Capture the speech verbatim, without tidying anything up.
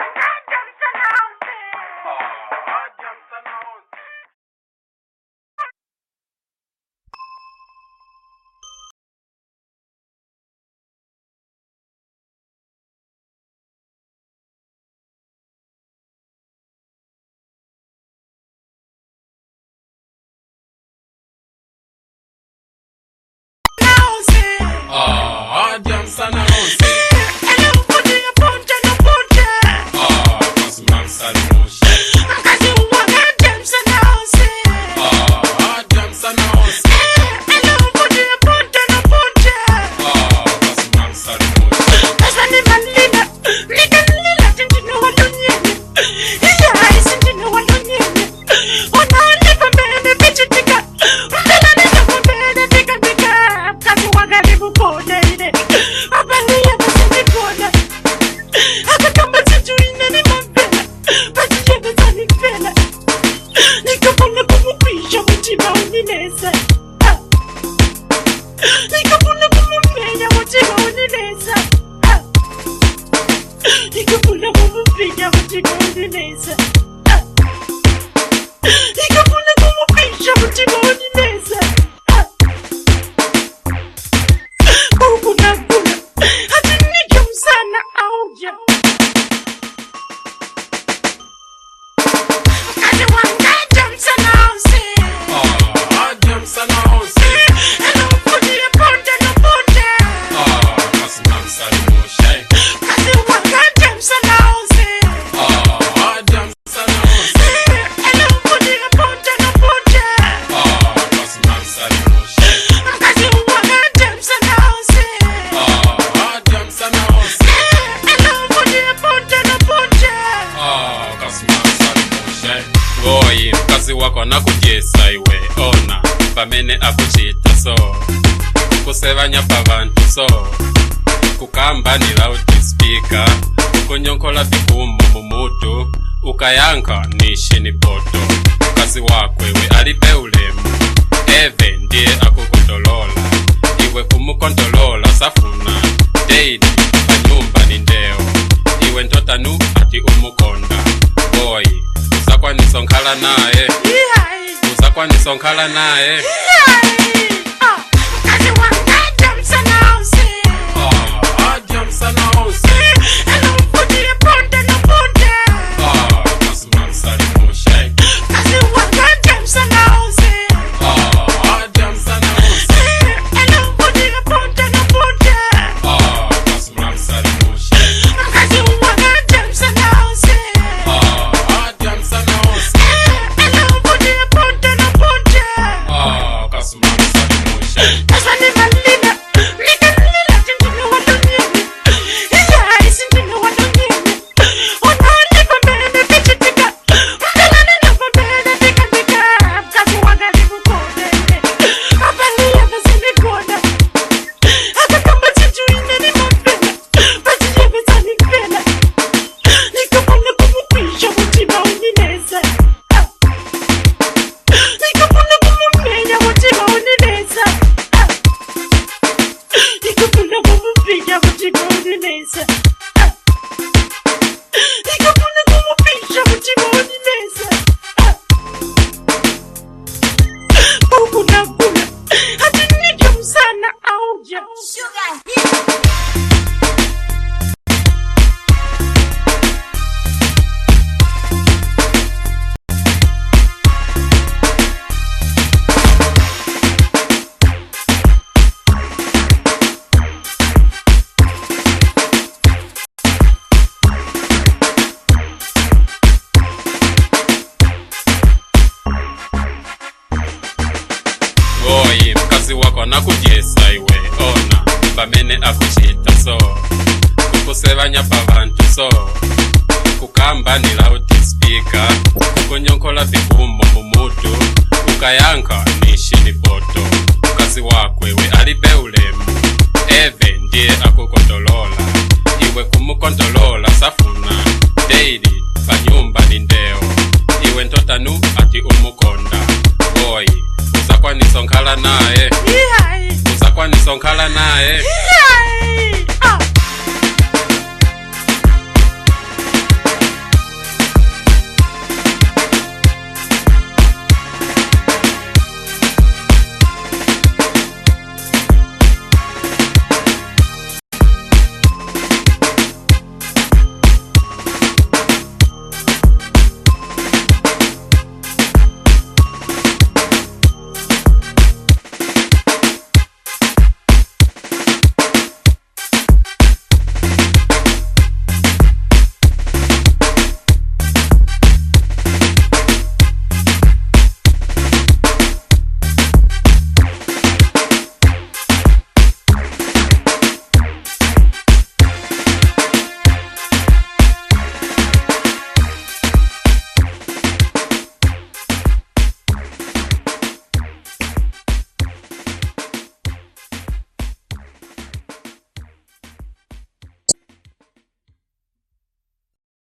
Pamene akuchita so kusevanya pavantu so kukamba ni loudspeaker kunyonkola vikumu mumutu ukayanka nishi ni poto kazi wakwewe alipe ulemu eve ndiye akukondolola iwe kumukontolola safuna deidi panyumba ni ndeo iwe ntotanu ati umukonda boy usakwa nisonkhala naye Usakwa nisonkhala naye Boy, mkazi wako nakujesa iwe ona pamene akuchita so kusevanya pavantu so kukamba ni loudspeaker kunyonkola vikumu mumutu ukayanka nishi ni poto mkazi wakwewe alipe ulemu eve ndiye akukondolola iwe kumukontolola safuna